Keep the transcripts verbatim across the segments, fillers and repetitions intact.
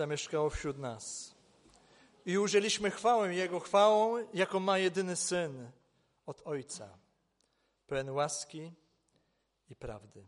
zamieszkało wśród nas. I ujrzeliśmy chwałę Jego, chwałą, jaką ma jedyny Syn od Ojca, pełen łaski i prawdy.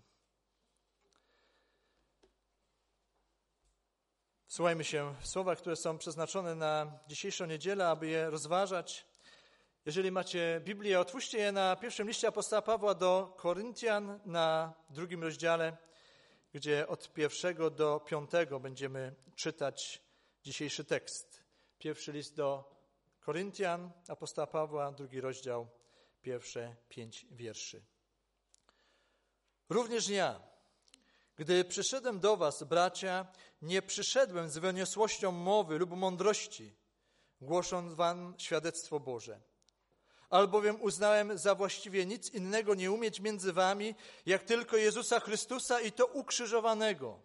Wsłuchajmy się w słowa, które są przeznaczone na dzisiejszą niedzielę, aby je rozważać. Jeżeli macie Biblię, otwórzcie je na pierwszym liście apostoła Pawła do Koryntian na drugim rozdziale, gdzie od pierwszego do piątego będziemy czytać dzisiejszy tekst. Pierwszy list do Koryntian, apostoła Pawła, drugi rozdział, pierwsze pięć wierszy. Również ja, gdy przyszedłem do was, bracia, nie przyszedłem z wyniosłością mowy lub mądrości, głosząc wam świadectwo Boże. Albowiem uznałem za właściwie nic innego nie umieć między wami, jak tylko Jezusa Chrystusa i to ukrzyżowanego.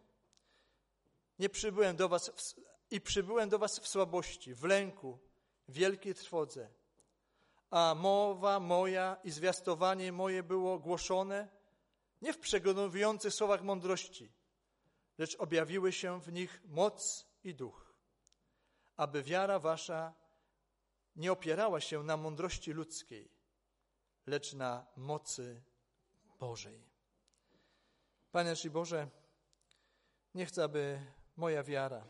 Nie przybyłem do was w, i przybyłem do was w słabości, w lęku, w wielkiej trwodze. A mowa moja i zwiastowanie moje było głoszone nie w przekonujących słowach mądrości, lecz objawiły się w nich moc i duch, aby wiara wasza nie opierała się na mądrości ludzkiej, lecz na mocy Bożej. Panie nasz Boże, nie chcę, aby moja wiara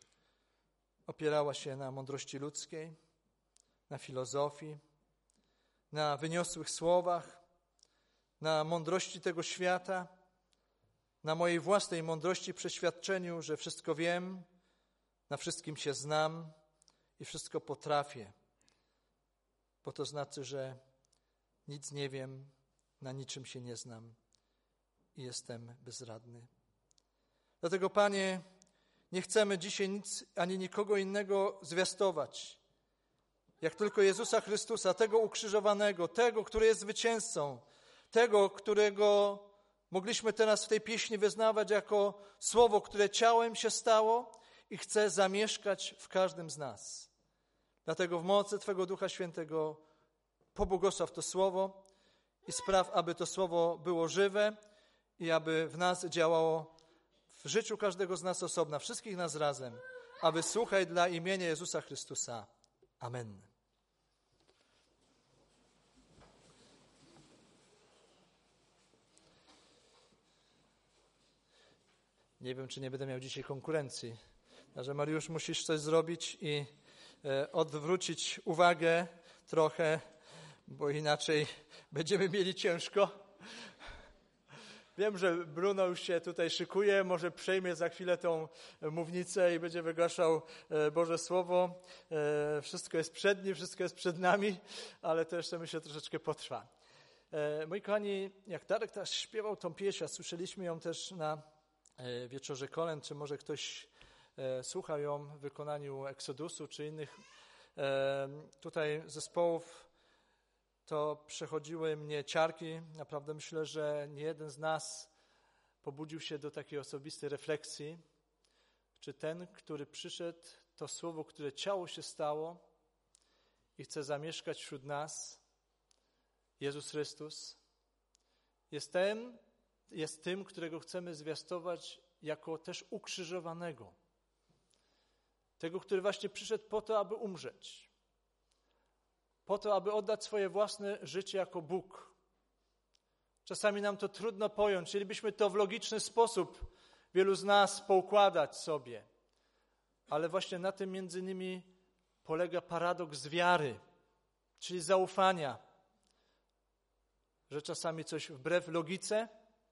opierała się na mądrości ludzkiej, na filozofii, na wyniosłych słowach, na mądrości tego świata, na mojej własnej mądrości, przeświadczeniu, że wszystko wiem, na wszystkim się znam i wszystko potrafię. Bo to znaczy, że nic nie wiem, na niczym się nie znam i jestem bezradny. Dlatego, Panie, nie chcemy dzisiaj nic ani nikogo innego zwiastować, jak tylko Jezusa Chrystusa, tego ukrzyżowanego, tego, który jest zwycięzcą, tego, którego mogliśmy teraz w tej pieśni wyznawać jako słowo, które ciałem się stało i chce zamieszkać w każdym z nas. Dlatego w mocy Twego Ducha Świętego pobłogosław to słowo i spraw, aby to słowo było żywe i aby w nas działało w życiu każdego z nas osobna, wszystkich nas razem, aby słuchać dla imienia Jezusa Chrystusa. Amen. Nie wiem, czy nie będę miał dzisiaj konkurencji, że Mariusz, musisz coś zrobić i odwrócić uwagę trochę, bo inaczej będziemy mieli ciężko. Wiem, że Bruno już się tutaj szykuje, może przejmie za chwilę tą mównicę i będzie wygłaszał Boże Słowo. Wszystko jest przed nim, wszystko jest przed nami, ale to jeszcze myślę troszeczkę potrwa. Moi kochani, jak Darek teraz śpiewał tą pieśń, a słyszeliśmy ją też na Wieczorze Kolęd, czy może ktoś słuchał ją w wykonaniu Eksodusu, czy innych tutaj zespołów, to przechodziły mnie ciarki. Naprawdę myślę, że nie jeden z nas pobudził się do takiej osobistej refleksji, czy ten, który przyszedł, to słowo, które ciało się stało i chce zamieszkać wśród nas, Jezus Chrystus, jest ten, jest tym, którego chcemy zwiastować jako też ukrzyżowanego. Tego, który właśnie przyszedł po to, aby umrzeć. Po to, aby oddać swoje własne życie jako Bóg. Czasami nam to trudno pojąć. Chcielibyśmy to w logiczny sposób wielu z nas poukładać sobie. Ale właśnie na tym między innymi polega paradoks wiary, czyli zaufania. Że czasami coś wbrew logice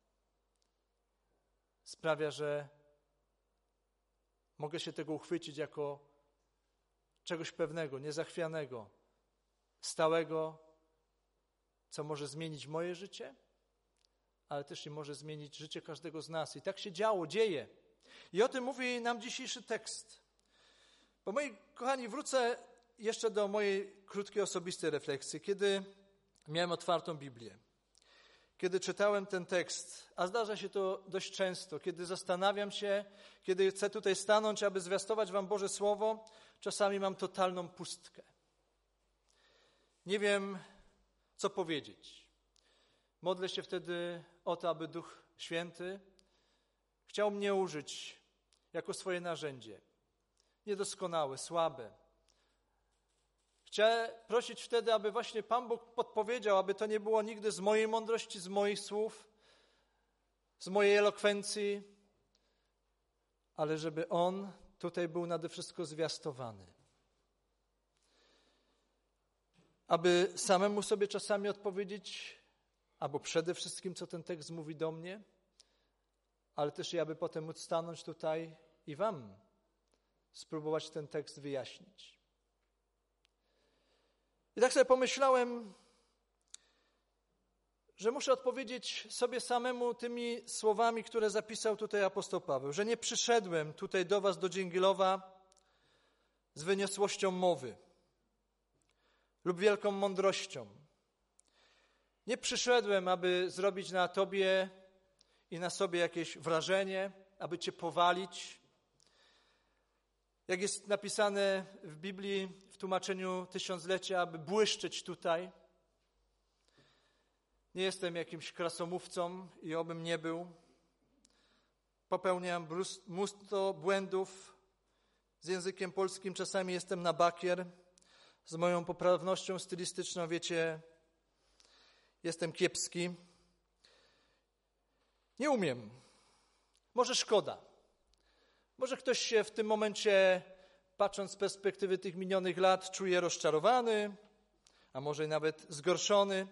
sprawia, że mogę się tego uchwycić jako czegoś pewnego, niezachwianego, stałego, co może zmienić moje życie, ale też i może zmienić życie każdego z nas. I tak się działo, dzieje. I o tym mówi nam dzisiejszy tekst. Bo moi kochani, wrócę jeszcze do mojej krótkiej, osobistej refleksji, kiedy miałem otwartą Biblię. Kiedy czytałem ten tekst, a zdarza się to dość często, kiedy zastanawiam się, kiedy chcę tutaj stanąć, aby zwiastować wam Boże Słowo, czasami mam totalną pustkę. Nie wiem, co powiedzieć. Modlę się wtedy o to, aby Duch Święty chciał mnie użyć jako swoje narzędzie. niedoskonałe, słabe. Chciałem prosić wtedy, aby właśnie Pan Bóg podpowiedział, aby to nie było nigdy z mojej mądrości, z moich słów, z mojej elokwencji, ale żeby On tutaj był nade wszystko zwiastowany. Aby samemu sobie czasami odpowiedzieć, albo przede wszystkim, co ten tekst mówi do mnie, ale też i aby potem móc stanąć tutaj i wam spróbować ten tekst wyjaśnić. I tak sobie pomyślałem, że muszę odpowiedzieć sobie samemu tymi słowami, które zapisał tutaj apostoł Paweł, że nie przyszedłem tutaj do was, do Dzięgielowa, z wyniosłością mowy lub wielką mądrością. Nie przyszedłem, aby zrobić na tobie i na sobie jakieś wrażenie, aby cię powalić. Jak jest napisane w Biblii, w tłumaczeniu tysiąclecia, aby błyszczeć tutaj. Nie jestem jakimś krasomówcą i obym nie był. Popełniam mnóstwo błędów z językiem polskim. Czasami jestem na bakier. Z moją poprawnością stylistyczną, wiecie, jestem kiepski. Nie umiem. Może szkoda. Może ktoś się w tym momencie, patrząc z perspektywy tych minionych lat, czuje rozczarowany, a może nawet zgorszony.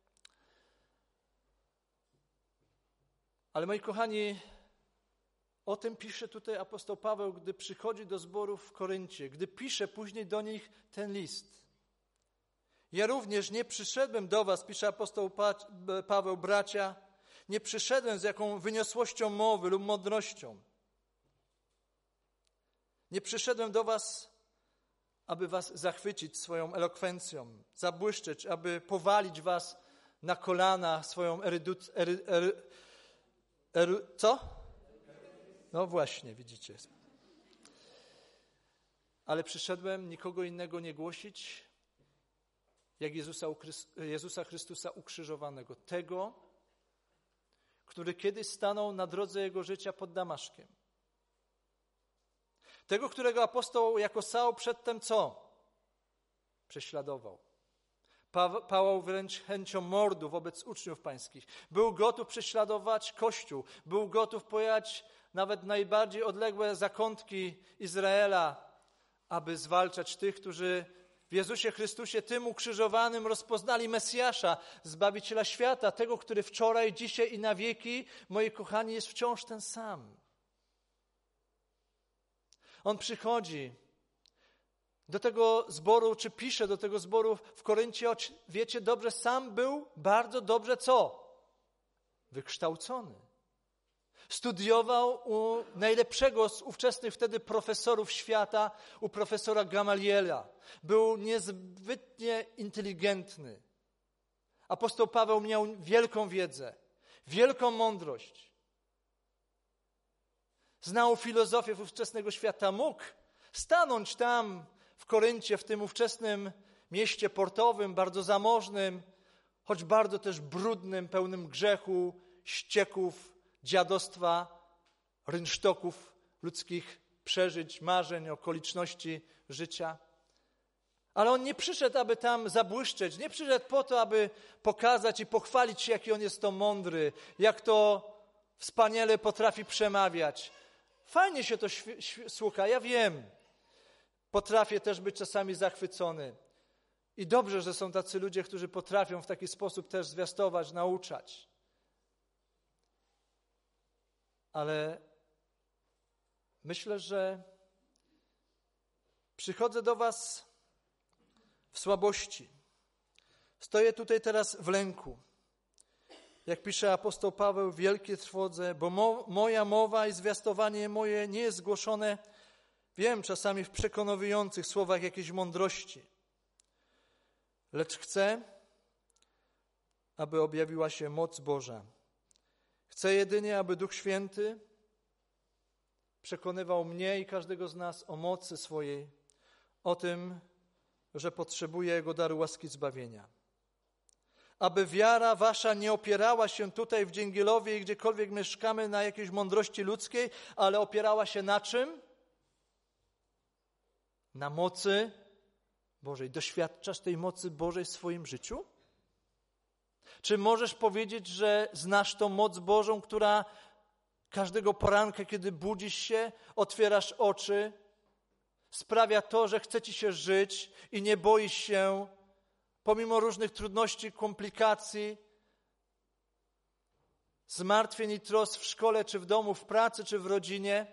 Ale moi kochani, o tym pisze tutaj apostoł Paweł, gdy przychodzi do zborów w Koryncie, gdy pisze później do nich ten list. Ja również nie przyszedłem do was, pisze apostoł Paweł, bracia, nie przyszedłem z jaką wyniosłością mowy lub mądrością. Nie przyszedłem do was, aby was zachwycić swoją elokwencją, zabłyszczeć, aby powalić was na kolana swoją erudyc... Ery, ery, ery, co? No właśnie, widzicie. Ale przyszedłem nikogo innego nie głosić, jak Jezusa, Jezusa Chrystusa ukrzyżowanego. Tego, który kiedyś stanął na drodze Jego życia pod Damaszkiem. Tego, którego apostoł jako Saul przedtem co? Prześladował. Pałał wręcz chęcią mordu wobec uczniów pańskich. Był gotów prześladować Kościół. Był gotów pojechać nawet najbardziej odległe zakątki Izraela, aby zwalczać tych, którzy w Jezusie Chrystusie, tym ukrzyżowanym, rozpoznali Mesjasza, Zbawiciela świata, tego, który wczoraj, dzisiaj i na wieki, moi kochani, jest wciąż ten sam. On przychodzi do tego zboru, czy pisze do tego zboru w Koryncie, choć wiecie dobrze, sam był bardzo dobrze co? Wykształcony. Studiował u najlepszego z ówczesnych wtedy profesorów świata, u profesora Gamaliela. Był niezwykle inteligentny. Apostoł Paweł miał wielką wiedzę, wielką mądrość. Znał filozofię ówczesnego świata. Mógł stanąć tam w Koryncie, w tym ówczesnym mieście portowym, bardzo zamożnym, choć bardzo też brudnym, pełnym grzechu, ścieków, dziadostwa, rynsztoków, ludzkich przeżyć, marzeń, okoliczności życia. Ale on nie przyszedł, aby tam zabłyszczeć, nie przyszedł po to, aby pokazać i pochwalić się, jaki on jest to mądry, jak to wspaniale potrafi przemawiać. Fajnie się to słucha, ja wiem. Potrafię też być czasami zachwycony. I dobrze, że są tacy ludzie, którzy potrafią w taki sposób też zwiastować, nauczać. Ale myślę, że przychodzę do was w słabości. Stoję tutaj teraz w lęku. Jak pisze apostoł Paweł, w wielkiej trwodze, bo mo- moja mowa i zwiastowanie moje nie jest zgłoszone, wiem, czasami w przekonujących słowach jakiejś mądrości. Lecz chcę, aby objawiła się moc Boża. Chcę jedynie, aby Duch Święty przekonywał mnie i każdego z nas o mocy swojej, o tym, że potrzebuje Jego daru łaski zbawienia. Aby wiara wasza nie opierała się tutaj w Dzięgielowie i gdziekolwiek mieszkamy na jakiejś mądrości ludzkiej, ale opierała się na czym? na mocy Bożej? Doświadczasz tej mocy Bożej w swoim życiu? Czy możesz powiedzieć, że znasz tą moc Bożą, która każdego poranka, kiedy budzisz się, otwierasz oczy, sprawia to, że chce ci się żyć i nie boisz się, pomimo różnych trudności, komplikacji, zmartwień i trosk w szkole, czy w domu, w pracy, czy w rodzinie?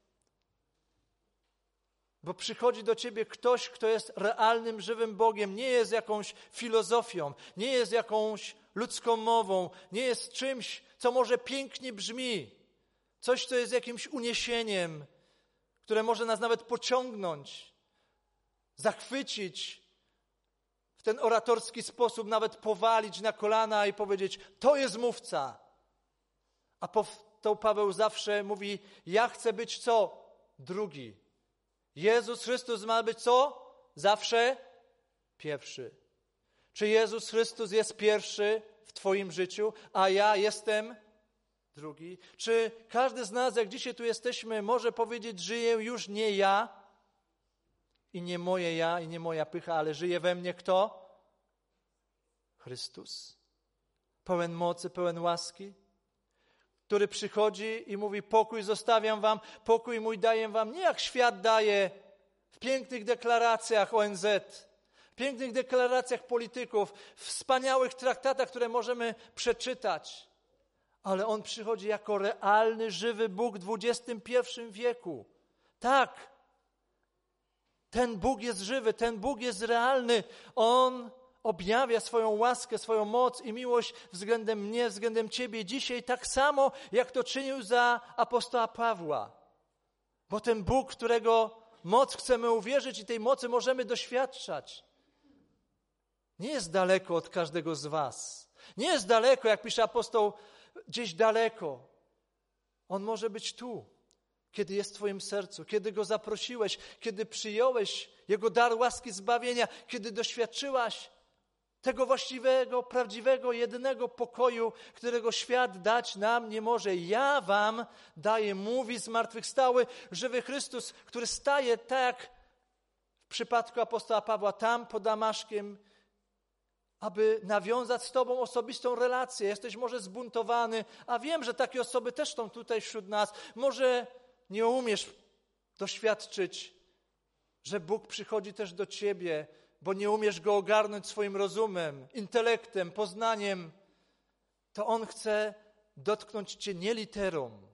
Bo przychodzi do ciebie ktoś, kto jest realnym, żywym Bogiem, nie jest jakąś filozofią, nie jest jakąś ludzką mową, nie jest czymś, co może pięknie brzmi, coś, co jest jakimś uniesieniem, które może nas nawet pociągnąć, zachwycić, w ten oratorski sposób nawet powalić na kolana i powiedzieć, to jest mówca. A to Paweł zawsze mówi, ja chcę być co? Drugi. Jezus Chrystus ma być co? Zawsze pierwszy. Czy Jezus Chrystus jest pierwszy w twoim życiu, a ja jestem drugi? Czy każdy z nas, jak dzisiaj tu jesteśmy, może powiedzieć, żyję już nie ja i nie moje ja i nie moja pycha, ale żyje we mnie kto? Chrystus. Pełen mocy, pełen łaski, który przychodzi i mówi, pokój zostawiam wam, pokój mój daję wam, nie jak świat daje w pięknych deklaracjach O N Z, w pięknych deklaracjach polityków, w wspaniałych traktatach, które możemy przeczytać, ale On przychodzi jako realny, żywy Bóg w dwudziestym pierwszym wieku. Tak, ten Bóg jest żywy, ten Bóg jest realny, On objawia swoją łaskę, swoją moc i miłość względem mnie, względem ciebie dzisiaj tak samo, jak to czynił za apostoła Pawła. Bo ten Bóg, którego moc chcemy uwierzyć i tej mocy możemy doświadczać, nie jest daleko od każdego z was. Nie jest daleko, jak pisze apostoł, gdzieś daleko. On może być tu, kiedy jest w twoim sercu, kiedy Go zaprosiłeś, kiedy przyjąłeś Jego dar łaski zbawienia, kiedy doświadczyłaś tego właściwego, prawdziwego, jedynego pokoju, którego świat dać nam nie może. Ja wam daję, mówi zmartwychwstały, żywy Chrystus, który staje tak w przypadku apostoła Pawła tam pod Damaszkiem, aby nawiązać z tobą osobistą relację. Jesteś może zbuntowany, a wiem, że takie osoby też są tutaj wśród nas. Może nie umiesz doświadczyć, że Bóg przychodzi też do ciebie, bo nie umiesz Go ogarnąć swoim rozumem, intelektem, poznaniem. To On chce dotknąć cię nie literą,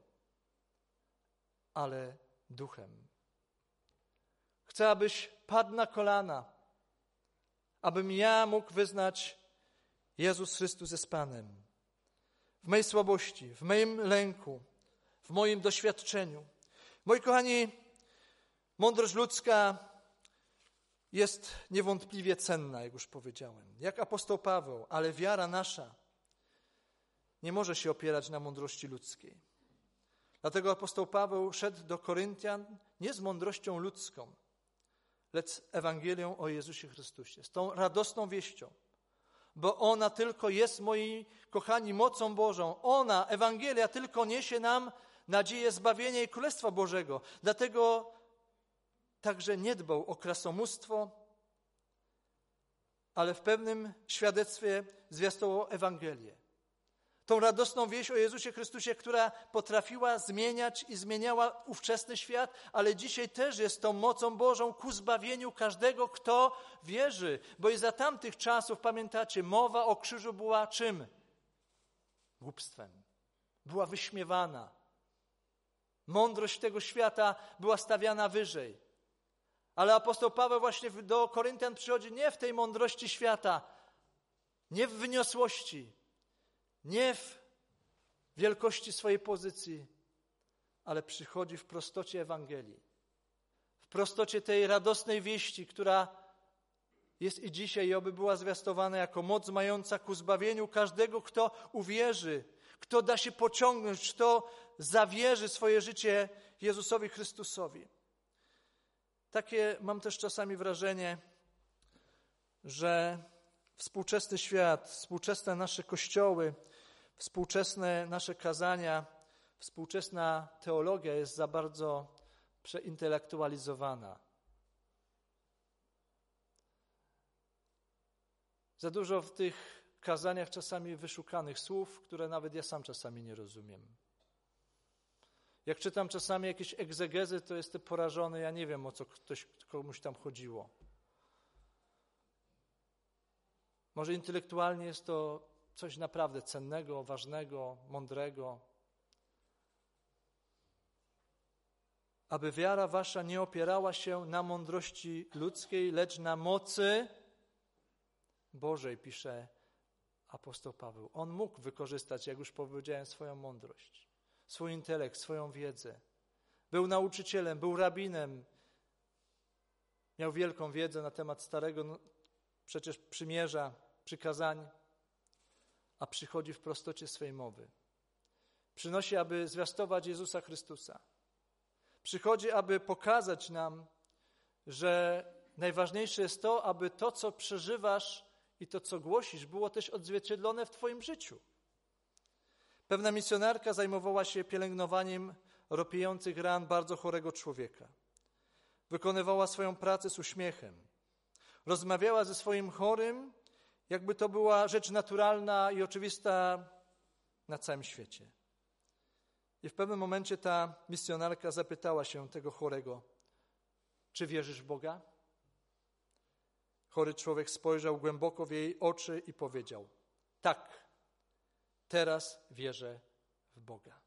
ale duchem. Chcę, abyś padł na kolana, abym ja mógł wyznać, Jezus Chrystus jest Panem. W mojej słabości, w moim lęku, w moim doświadczeniu. Moi kochani, mądrość ludzka jest niewątpliwie cenna, jak już powiedziałem. Jak apostoł Paweł, ale wiara nasza nie może się opierać na mądrości ludzkiej. Dlatego apostoł Paweł szedł do Koryntian nie z mądrością ludzką, lecz Ewangelią o Jezusie Chrystusie, z tą radosną wieścią, bo ona tylko jest, moi kochani, mocą Bożą. Ona, Ewangelia, tylko niesie nam nadzieję zbawienia i Królestwa Bożego. Dlatego także nie dbał o krasomóstwo, ale w pewnym świadectwie zwiastował Ewangelię. Tą radosną wieść o Jezusie Chrystusie, która potrafiła zmieniać i zmieniała ówczesny świat, ale dzisiaj też jest tą mocą Bożą ku zbawieniu każdego, kto wierzy. Bo i za tamtych czasów, pamiętacie, mowa o krzyżu była czym? Głupstwem. Była wyśmiewana. Mądrość tego świata była stawiana wyżej. Ale apostoł Paweł właśnie do Koryntian przychodzi nie w tej mądrości świata, nie w wyniosłości, nie w wielkości swojej pozycji, ale przychodzi w prostocie Ewangelii, w prostocie tej radosnej wieści, która jest i dzisiaj i oby była zwiastowana jako moc mająca ku zbawieniu każdego, kto uwierzy, kto da się pociągnąć, kto zawierzy swoje życie Jezusowi Chrystusowi. Takie mam też czasami wrażenie, że współczesny świat, współczesne nasze kościoły, współczesne nasze kazania, współczesna teologia jest za bardzo przeintelektualizowana. Za dużo w tych kazaniach czasami wyszukanych słów, które nawet ja sam czasami nie rozumiem. Jak czytam czasami jakieś egzegezy, to jestem porażony, ja nie wiem, o co ktoś, komuś tam chodziło. Może intelektualnie jest to coś naprawdę cennego, ważnego, mądrego. Aby wiara wasza nie opierała się na mądrości ludzkiej, lecz na mocy Bożej, pisze apostoł Paweł. On mógł wykorzystać, jak już powiedziałem, swoją mądrość, swój intelekt, swoją wiedzę. Był nauczycielem, był rabinem. Miał wielką wiedzę na temat Starego no, przecież przymierza, przykazań, a przychodzi w prostocie swej mowy. Przynosi, aby zwiastować Jezusa Chrystusa. Przychodzi, aby pokazać nam, że najważniejsze jest to, aby to, co przeżywasz i to, co głosisz, było też odzwierciedlone w twoim życiu. Pewna misjonarka zajmowała się pielęgnowaniem ropiejących ran bardzo chorego człowieka. Wykonywała swoją pracę z uśmiechem. Rozmawiała ze swoim chorym, jakby to była rzecz naturalna i oczywista na całym świecie. I w pewnym momencie ta misjonarka zapytała się tego chorego, czy wierzysz w Boga? Chory człowiek spojrzał głęboko w jej oczy i powiedział, tak, teraz wierzę w Boga.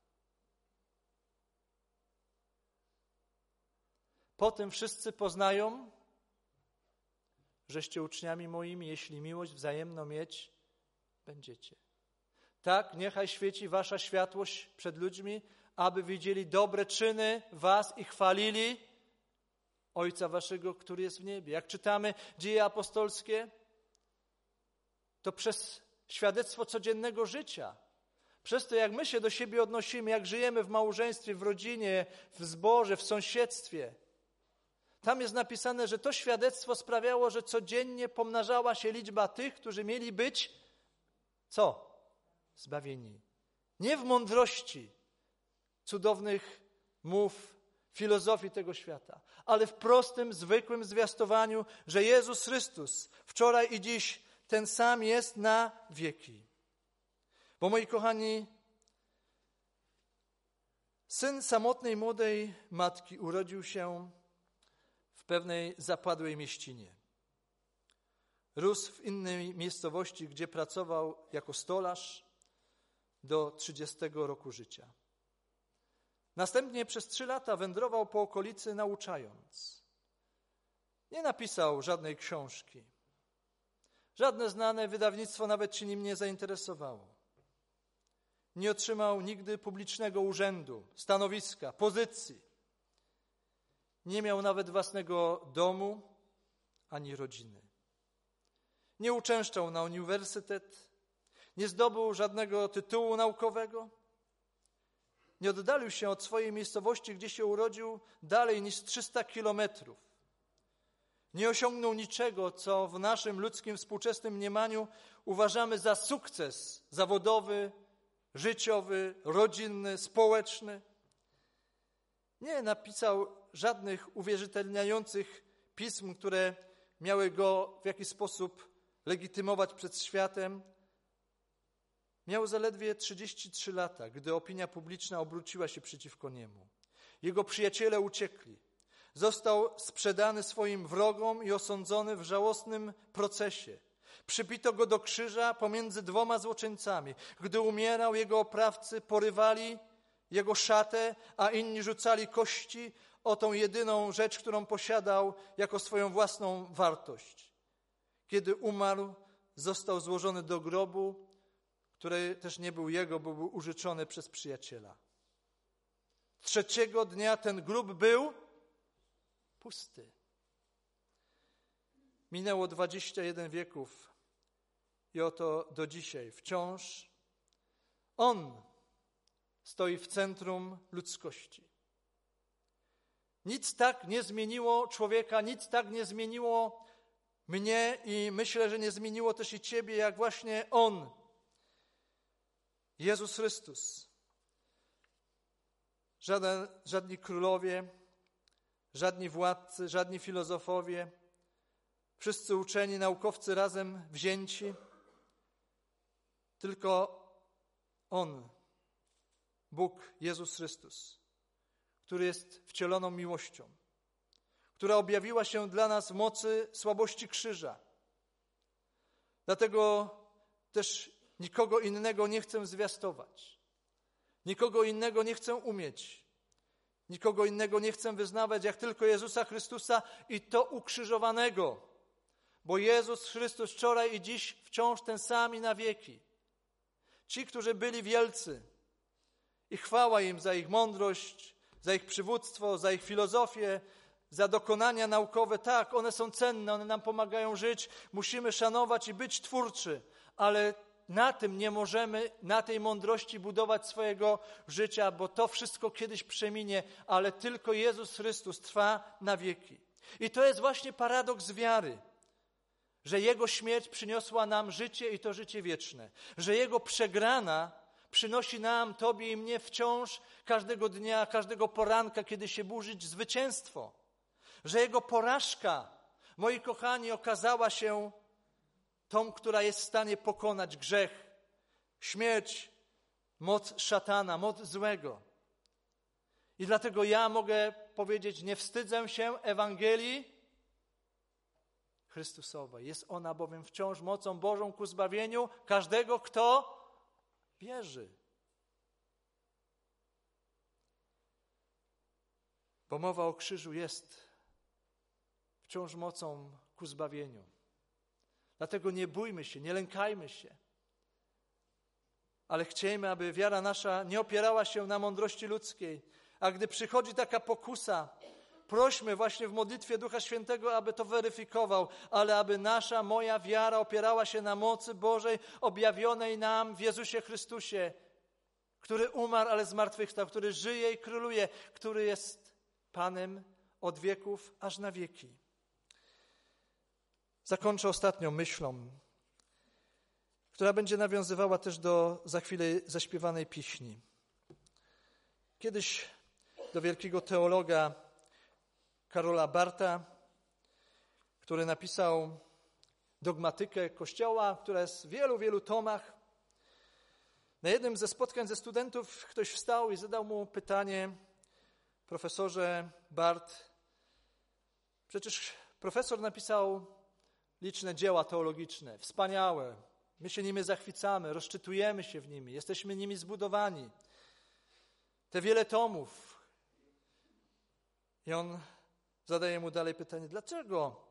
Potem wszyscy poznają, żeście uczniami moimi, jeśli miłość wzajemną mieć będziecie. Tak, niechaj świeci wasza światłość przed ludźmi, aby widzieli dobre czyny was i chwalili Ojca waszego, który jest w niebie. Jak czytamy Dzieje apostolskie, to przez świadectwo codziennego życia, przez to, jak my się do siebie odnosimy, jak żyjemy w małżeństwie, w rodzinie, w zborze, w sąsiedztwie. Tam jest napisane, że to świadectwo sprawiało, że codziennie pomnażała się liczba tych, którzy mieli być, co? Zbawieni. Nie w mądrości cudownych mów, filozofii tego świata, ale w prostym, zwykłym zwiastowaniu, że Jezus Chrystus wczoraj i dziś ten sam jest na wieki. Bo moi kochani, syn samotnej młodej matki urodził się w pewnej zapadłej mieścinie. Rósł w innej miejscowości, gdzie pracował jako stolarz do trzydziestego roku życia. Następnie przez trzy lata wędrował po okolicy nauczając. Nie napisał żadnej książki. Żadne znane wydawnictwo nawet się nim nie zainteresowało. Nie otrzymał nigdy publicznego urzędu, stanowiska, pozycji. Nie miał nawet własnego domu ani rodziny. Nie uczęszczał na uniwersytet, nie zdobył żadnego tytułu naukowego. Nie oddalił się od swojej miejscowości, gdzie się urodził, dalej niż trzysta kilometrów. Nie osiągnął niczego, co w naszym ludzkim, współczesnym mniemaniu uważamy za sukces zawodowy, życiowy, rodzinny, społeczny. Nie napisał żadnych uwierzytelniających pism, które miały go w jakiś sposób legitymować przed światem. Miał zaledwie trzydzieści trzy lata, gdy opinia publiczna obróciła się przeciwko niemu. Jego przyjaciele uciekli. Został sprzedany swoim wrogom i osądzony w żałosnym procesie. Przypito go do krzyża pomiędzy dwoma złoczyńcami. Gdy umierał, jego oprawcy porywali jego szatę, a inni rzucali kości o tą jedyną rzecz, którą posiadał jako swoją własną wartość. Kiedy umarł, został złożony do grobu, który też nie był jego, bo był użyczony przez przyjaciela. Trzeciego dnia ten grób był pusty. Minęło dwadzieścia jeden wieków i oto do dzisiaj wciąż on stoi w centrum ludzkości. Nic tak nie zmieniło człowieka, nic tak nie zmieniło mnie i myślę, że nie zmieniło też i ciebie, jak właśnie on, Jezus Chrystus. Żaden, żadni królowie, żadni władcy, żadni filozofowie, wszyscy uczeni, naukowcy razem wzięci. Tylko On, Bóg, Jezus Chrystus, który jest wcieloną miłością, która objawiła się dla nas w mocy słabości krzyża. Dlatego też nikogo innego nie chcę zwiastować. Nikogo innego nie chcę umieć. Nikogo innego nie chcę wyznawać, jak tylko Jezusa Chrystusa i to ukrzyżowanego. Bo Jezus Chrystus wczoraj i dziś wciąż ten sam i na wieki. Ci, którzy byli wielcy i chwała im za ich mądrość, za ich przywództwo, za ich filozofię, za dokonania naukowe, tak, one są cenne, one nam pomagają żyć, musimy szanować i być twórczy, ale na tym nie możemy, na tej mądrości budować swojego życia, bo to wszystko kiedyś przeminie, ale tylko Jezus Chrystus trwa na wieki. I to jest właśnie paradoks wiary, że Jego śmierć przyniosła nam życie i to życie wieczne, że Jego przegrana przynosi nam, Tobie i mnie wciąż każdego dnia, każdego poranka, kiedy się burzyć, zwycięstwo, że Jego porażka, moi kochani, okazała się tą, która jest w stanie pokonać grzech, śmierć, moc szatana, moc złego. I dlatego ja mogę powiedzieć, nie wstydzę się Ewangelii Chrystusowej. Jest ona bowiem wciąż mocą Bożą ku zbawieniu każdego, kto wierzy. Bo mowa o krzyżu jest wciąż mocą ku zbawieniu. Dlatego nie bójmy się, nie lękajmy się. Ale chciejmy, aby wiara nasza nie opierała się na mądrości ludzkiej. A gdy przychodzi taka pokusa, prośmy właśnie w modlitwie Ducha Świętego, aby to weryfikował, ale aby nasza, moja wiara opierała się na mocy Bożej objawionej nam w Jezusie Chrystusie, który umarł, ale zmartwychwstał, który żyje i króluje, który jest Panem od wieków aż na wieki. Zakończę ostatnią myślą, która będzie nawiązywała też do za chwilę zaśpiewanej pieśni. Kiedyś do wielkiego teologa Karola Bartha, który napisał dogmatykę Kościoła, która jest w wielu, wielu tomach. Na jednym ze spotkań ze studentów ktoś wstał i zadał mu pytanie: profesorze Barth, przecież profesor napisał liczne dzieła teologiczne, wspaniałe. My się nimi zachwycamy, rozczytujemy się w nimi, jesteśmy nimi zbudowani. Te wiele tomów. I on zadaje mu dalej pytanie, dlaczego,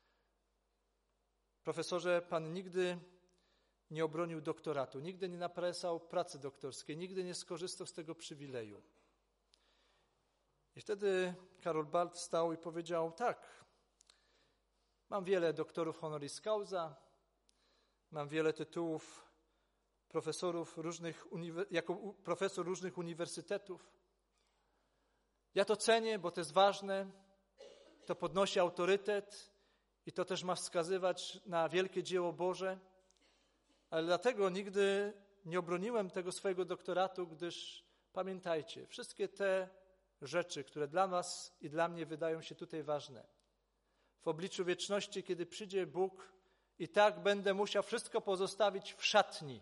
profesorze, pan nigdy nie obronił doktoratu, nigdy nie napisał pracy doktorskiej, nigdy nie skorzystał z tego przywileju. I wtedy Karol Barth wstał i powiedział, tak, mam wiele doktorów honoris causa, mam wiele tytułów profesorów różnych, jako profesor różnych uniwersytetów. Ja to cenię, bo to jest ważne, to podnosi autorytet i to też ma wskazywać na wielkie dzieło Boże, ale dlatego nigdy nie obroniłem tego swojego doktoratu, gdyż pamiętajcie, wszystkie te rzeczy, które dla was i dla mnie wydają się tutaj ważne, w obliczu wieczności, kiedy przyjdzie Bóg, i tak będę musiał wszystko pozostawić w szatni,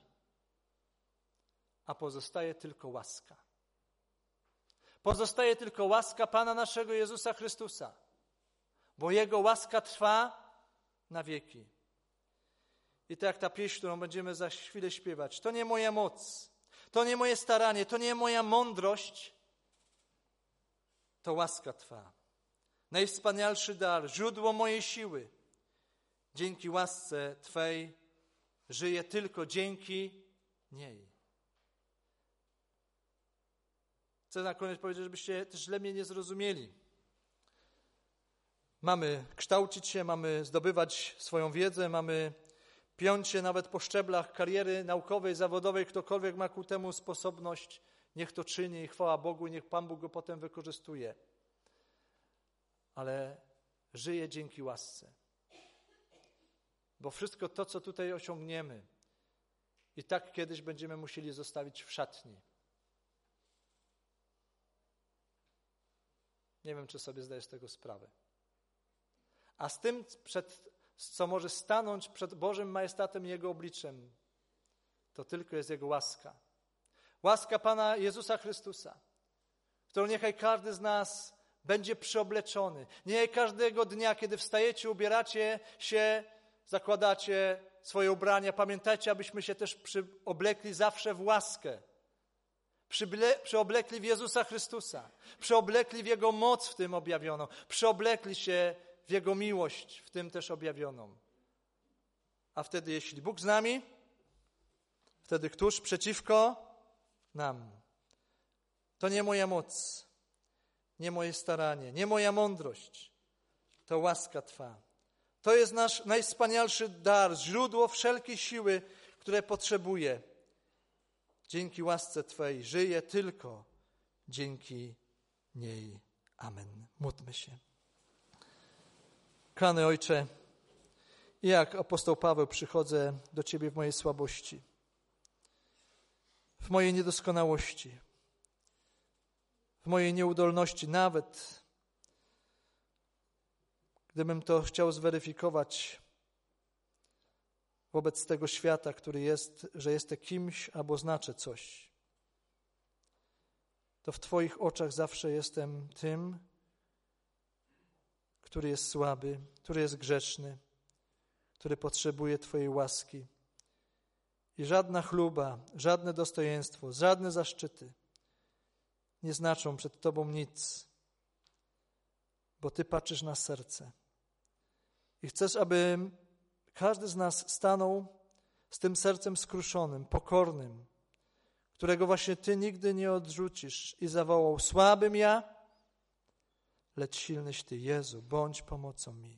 a pozostaje tylko łaska. Pozostaje tylko łaska Pana naszego Jezusa Chrystusa, bo Jego łaska trwa na wieki. I tak jak ta pieśń, którą będziemy za chwilę śpiewać, to nie moja moc, to nie moje staranie, to nie moja mądrość, to łaska trwa. Najwspanialszy dar, źródło mojej siły. Dzięki łasce Twej żyję tylko dzięki niej. Chcę na koniec powiedzieć, żebyście też źle mnie nie zrozumieli. Mamy kształcić się, mamy zdobywać swoją wiedzę, mamy piąć się nawet po szczeblach kariery naukowej, zawodowej. Ktokolwiek ma ku temu sposobność, niech to czyni i chwała Bogu, niech Pan Bóg go potem wykorzystuje. Ale żyję dzięki łasce. Bo wszystko to, co tutaj osiągniemy, i tak kiedyś będziemy musieli zostawić w szatni. Nie wiem, czy sobie zdajesz z tego sprawę. A z tym przed co może stanąć przed Bożym majestatem i Jego obliczem, to tylko jest Jego łaska. Łaska Pana Jezusa Chrystusa, którą niechaj każdy z nas będzie przyobleczony. Niechaj każdego dnia, kiedy wstajecie, ubieracie się, zakładacie swoje ubrania, pamiętajcie, abyśmy się też przyoblekli zawsze w łaskę. Przyble, przyoblekli w Jezusa Chrystusa. Przyoblekli w Jego moc w tym objawioną. Przyoblekli się w Jego miłość w tym też objawioną. A wtedy, jeśli Bóg z nami, wtedy któż przeciwko nam? To nie moja moc, nie moje staranie, nie moja mądrość. To łaska Twa. To jest nasz najwspanialszy dar, źródło wszelkiej siły, które potrzebuję. Dzięki łasce Twej żyję tylko dzięki niej. Amen. Módlmy się. Kochany Ojcze, jak apostoł Paweł przychodzę do Ciebie w mojej słabości, w mojej niedoskonałości, w mojej nieudolności, nawet gdybym to chciał zweryfikować wobec tego świata, który jest, że jestem kimś albo znaczę coś, to w Twoich oczach zawsze jestem tym, który jest słaby, który jest grzeszny, który potrzebuje Twojej łaski. I żadna chluba, żadne dostojeństwo, żadne zaszczyty nie znaczą przed Tobą nic, bo Ty patrzysz na serce. I chcesz, aby każdy z nas stanął z tym sercem skruszonym, pokornym, którego właśnie Ty nigdy nie odrzucisz i zawołał: słabym ja, lecz silnyś Ty, Jezu, bądź pomocą mi.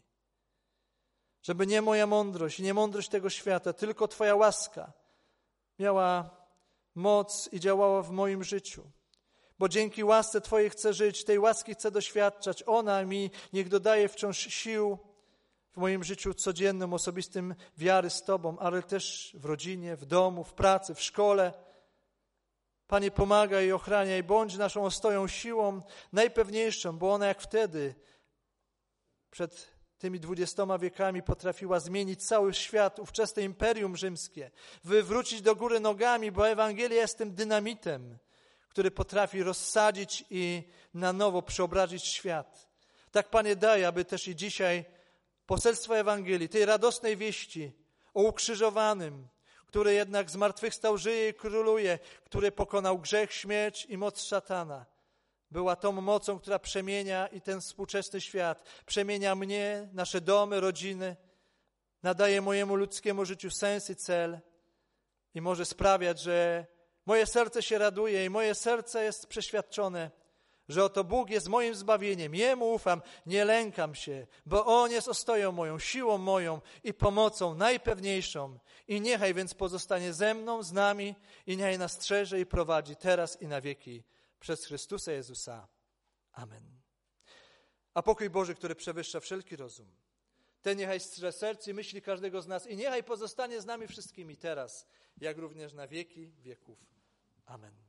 Żeby nie moja mądrość i nie mądrość tego świata, tylko Twoja łaska miała moc i działała w moim życiu. Bo dzięki łasce Twojej chcę żyć, tej łaski chcę doświadczać. Ona mi niech dodaje wciąż sił w moim życiu codziennym, osobistym wiary z Tobą, ale też w rodzinie, w domu, w pracy, w szkole. Panie, pomagaj i ochraniaj, bądź naszą ostoją, siłą najpewniejszą, bo ona jak wtedy, przed tymi dwudziestoma wiekami, potrafiła zmienić cały świat, ówczesne imperium rzymskie, wywrócić do góry nogami, bo Ewangelia jest tym dynamitem, który potrafi rozsadzić i na nowo przeobrazić świat. Tak, Panie, daj, aby też i dzisiaj poselstwo Ewangelii, tej radosnej wieści o ukrzyżowanym, który jednak zmartwychwstał, żyje i króluje, który pokonał grzech, śmierć i moc szatana, była tą mocą, która przemienia i ten współczesny świat, przemienia mnie, nasze domy, rodziny, nadaje mojemu ludzkiemu życiu sens i cel i może sprawiać, że moje serce się raduje i moje serce jest przeświadczone, że oto Bóg jest moim zbawieniem. Jemu ufam, nie lękam się, bo On jest ostoją moją, siłą moją i pomocą najpewniejszą. I niechaj więc pozostanie ze mną, z nami i niechaj nas strzeże i prowadzi teraz i na wieki przez Chrystusa Jezusa. Amen. A pokój Boży, który przewyższa wszelki rozum, ten niechaj strzeże serc i myśli każdego z nas i niechaj pozostanie z nami wszystkimi teraz, jak również na wieki wieków. Amen.